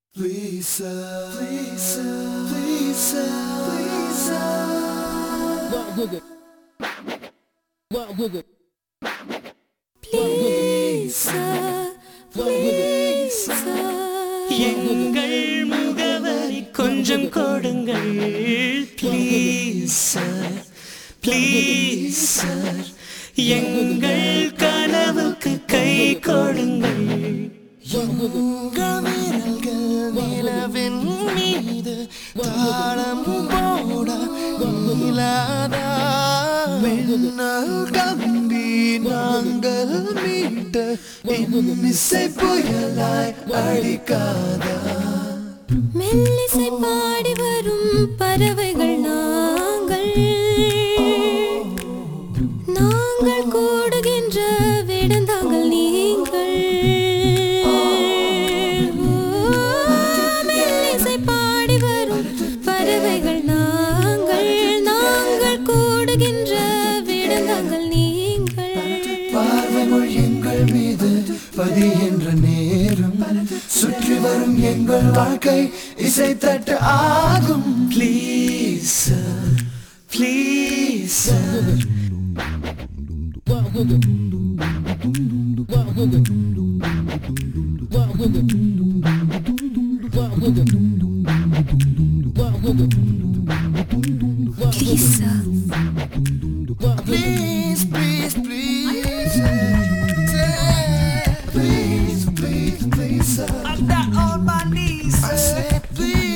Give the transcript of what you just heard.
Please, sir. Please, sir. Please, sir. Please, sir. Walk with it. Walk with it. Please, sir. Please, sir. எங்கள் முகவரி கொஞ்சம் கொடுங்கள் please sir please sir எங்கள் கனவுக்கு கை கொடுங்கள் விரல்கள் நிலவின் மீது தாளம் போட நீலாதா மின்னல் கம்பி நாங்கள் மீட்ட இன்னிசை புயலாய் அடிக்காதா மெல்லிசை பாடி வரும் பறவைகள் நாங்கள் நாங்கள் கூடுகின்ற விடந்தாங்கள் நீங்கள் மெல்லிசை பாடி வரும் பறவைகள் நாங்கள் நாங்கள் கூடுகின்ற விடந்தாங்கள் நீங்கள் பார்வை மொழி எங்கள் மீது பதிகின்ற நேரம் சுற்றி வரும் எங்கள் வாழ்க்கை இசை தட்டு ஆகும் please sir please sir Walk with it. Walk with it. Walk with it. Walk with it. Walk with it. Please, sir. Please, please, please, please, please, please, sir. I'm down on my knees I say please.